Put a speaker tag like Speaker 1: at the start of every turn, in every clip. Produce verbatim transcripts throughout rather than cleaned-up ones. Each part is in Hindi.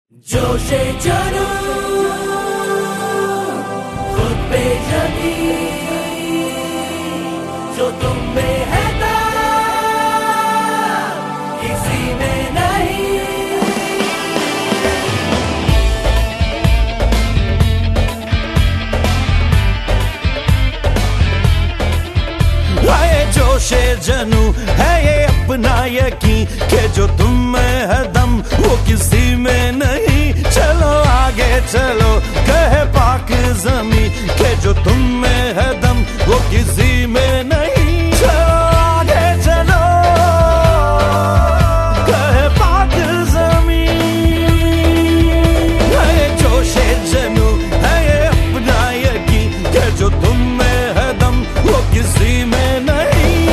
Speaker 1: जोशे जनू खुद पे यकीन जो तुम में है था किसी में नहीं।
Speaker 2: आए जोशे जनू है ये अपना यकीन के जो तुम में है दम वो किसी में नहीं। चलो आगे चलो कहे पाक ज़मीं के जो तुम में है दम वो किसी में नहीं। चलो आगे चलो कहे पाक ज़मीं। है जोशे जनू है ये अपना यकीन के जो तुम में है दम वो किसी में नहीं।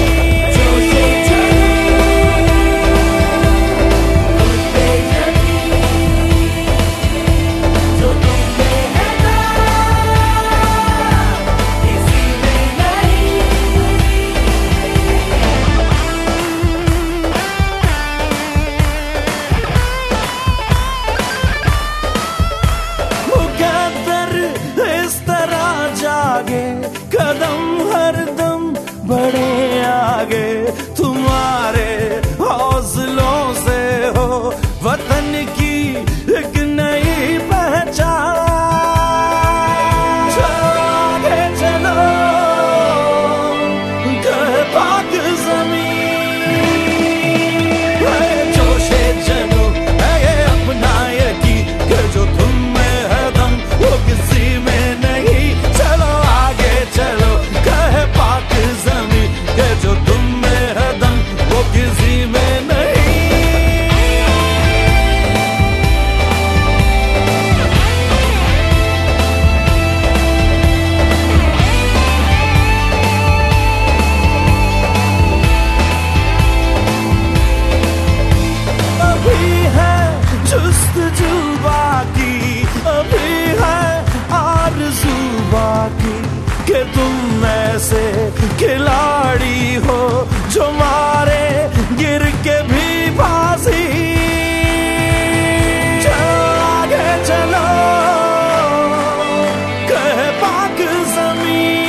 Speaker 2: कदम हरदम बढ़े आगे तुम्हारे हौसलों से हो वतन की एक नई पहचान। चलो आगे चलो कहे पाक ज़मीं। है जोशे जनू है ये अपना यकीन कि जो तुम में है दम वो किसी में नहीं। चलो चलो कहे पाक ज़मीं के जो तुम में है दम वो किसी में नहीं। अभी है जुस्तजू बाकी अभी है आरज़ू बाकी कि तुम ऐसे खिलाड़ी हो जो मारे गिर के भी फांसी। चलो आगे चलो कहे पाक ज़मीं।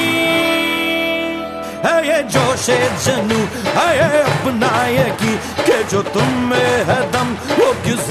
Speaker 2: है ये जोशे जनू है ये अपना यकीन कि जो तुम में है दम वो किस